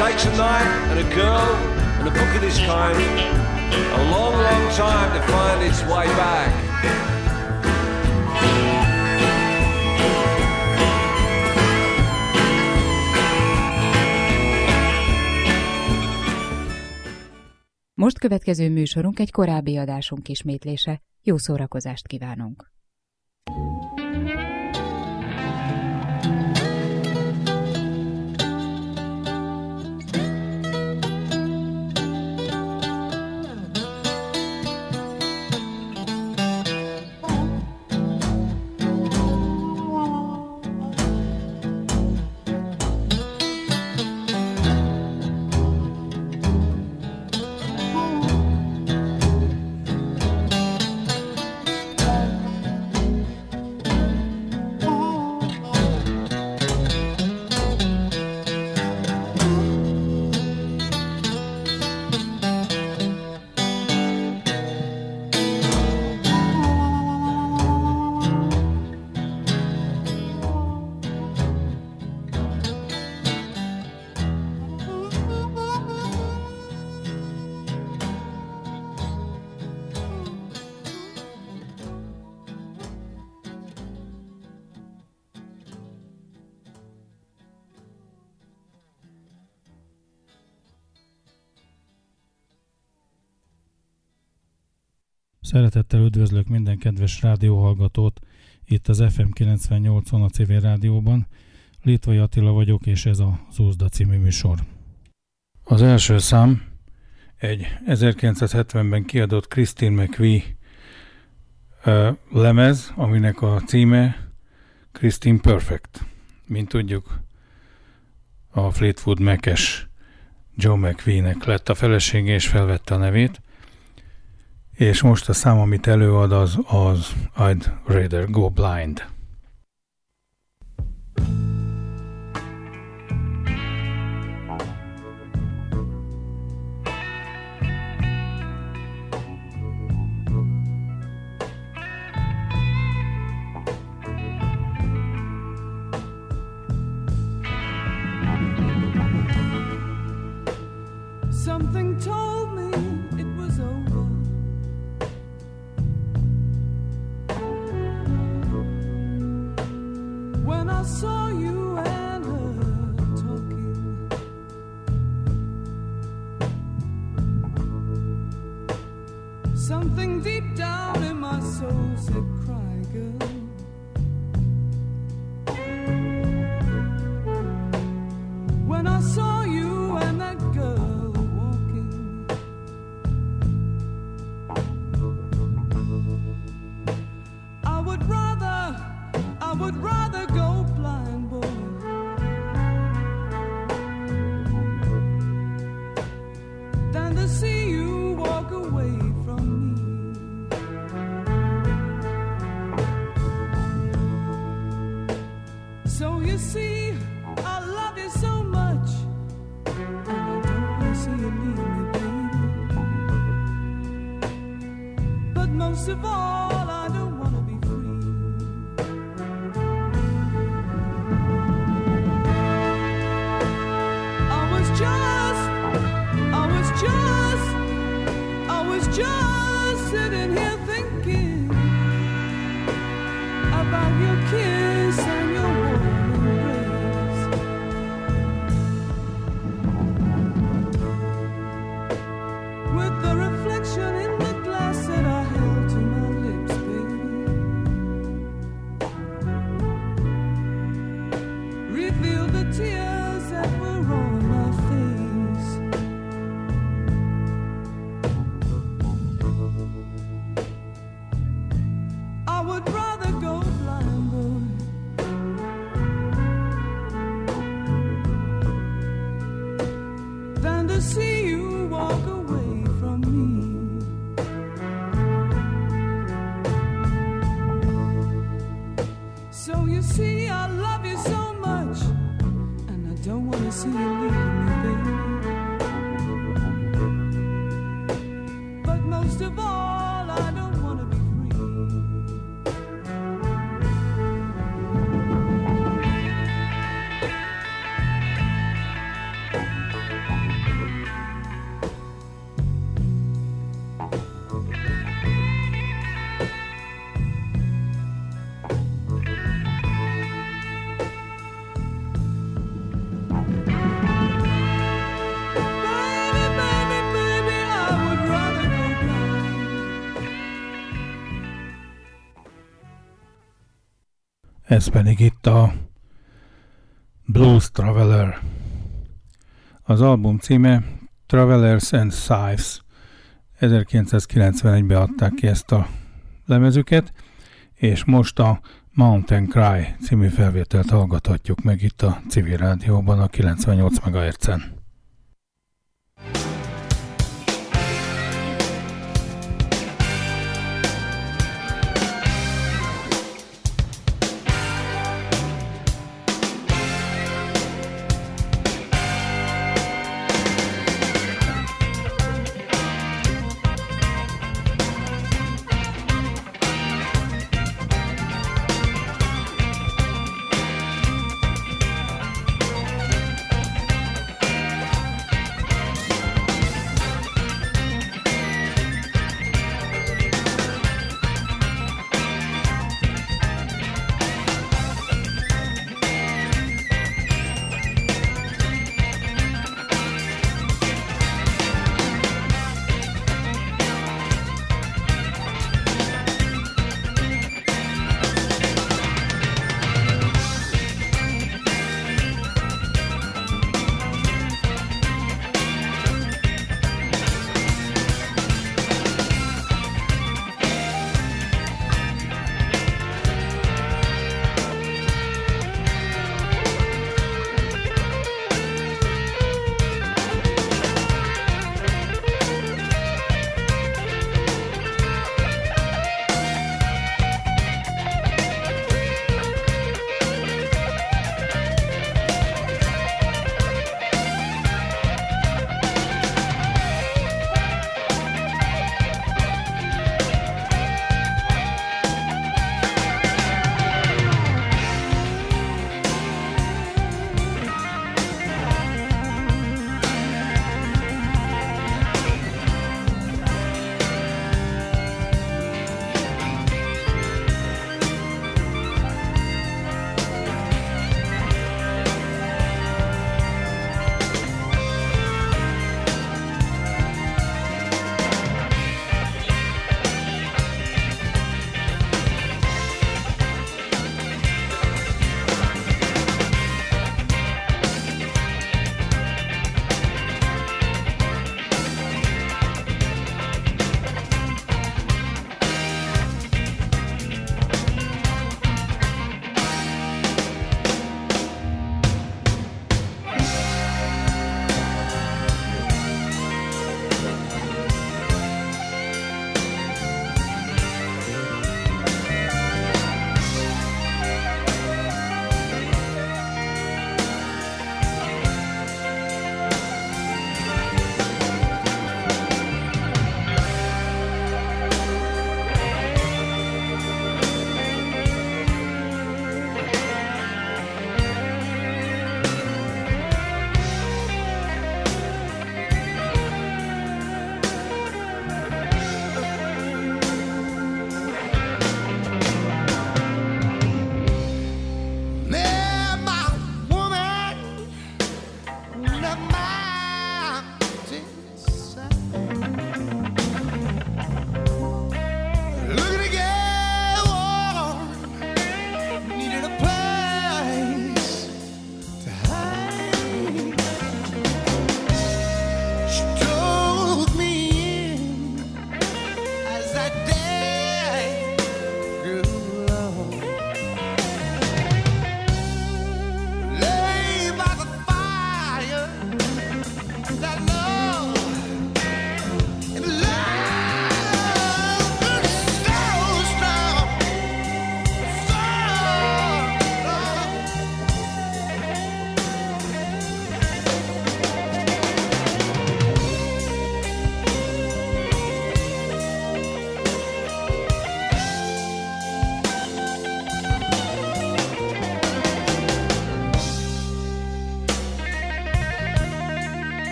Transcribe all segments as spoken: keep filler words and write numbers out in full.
takes a night and a girl and a book of this kind a long, long time to find its way back. Most következő műsorunk egy korábbi adásunk ismétlése. Jó szórakozást kívánunk! Szeretettel üdvözlök minden kedves rádióhallgatót itt az ef em kilencvennyolcon a Civil Rádióban. Litvai Attila vagyok, és ez a Zúzda című műsor. Az első szám egy ezerkilencszázhetvenben kiadott Christine McVie uh, lemez, aminek a címe Christine Perfect. Mint tudjuk, a Fleetwood Mac-es Joe McVie-nek lett a felesége, és felvette a nevét. És most a szám, amit előad, az, az I'd Rather Go Blind. Something told me it was over. When I saw you and her talking, something deep down in my soul said, cry, girl. When I saw you and that girl walking, I would rather, I would rather go blind, boy, than to see you walk away from me. So you see, I love you so much, and I don't want to see you leave me, baby. But most of all, I don't want to be free. I was just, I was just, I was just sitting here thinking about your kiss and your warm embrace. With the reflection in the glass that I held to my lips, baby, revealed the tears that were on my face. I would rather go blind, boy, than to see you walk away from me. So you see, I love you so much, and I don't want to see you leave me, baby. But most of all, I don't want to be free. ez pedig itt a Blues Traveler. Az album címe Travelers and Scythes. ezerkilencszázkilencvenegyben adták ki ezt a lemezüket, és most a Mountain Cry című felvételt hallgathatjuk meg itt a Civil Rádióban a kilencvennyolc megahertzen. Thank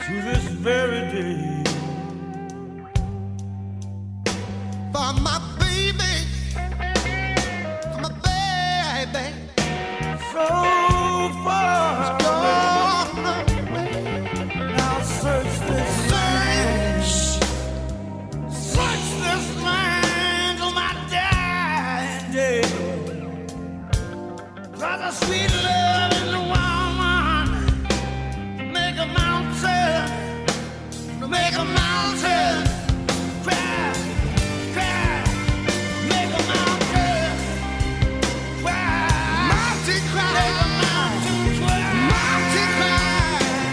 to this very day. For my baby, for my baby, so far gone away. Now search this land, search this land till my dying day. 'Cause a sweet love in the woman make a mountain, make a mountain cry, cry, make a mountain cry, mountain cry, make a mountain cry, mountain cry,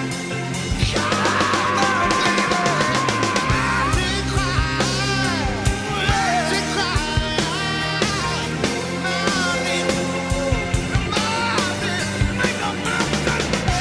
come on baby, mountain cry, mountain cry, mountain, mountain, make a mountain cry.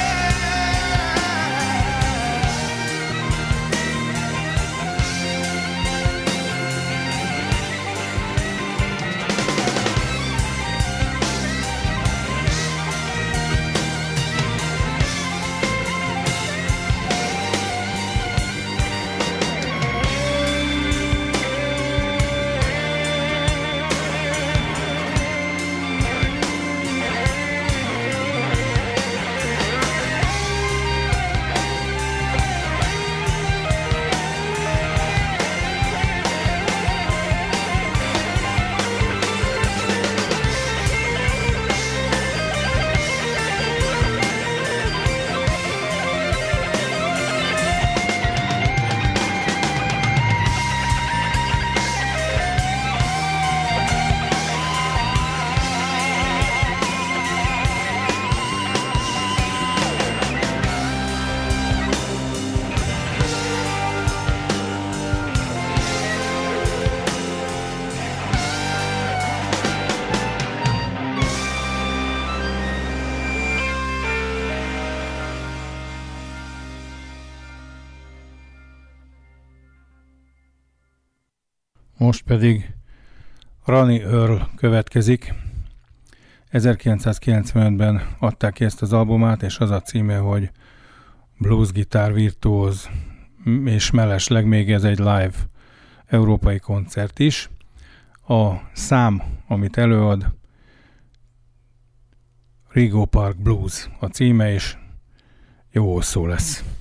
Most pedig Ronnie Earl következik. ezerkilencszázkilencvenötben adták ki ezt az albumát, és az a címe, hogy Blues Guitar Virtuóz, és mellesleg még ez egy live európai koncert is. A szám, amit előad, Rego Park Blues a címe, és jó hosszú lesz.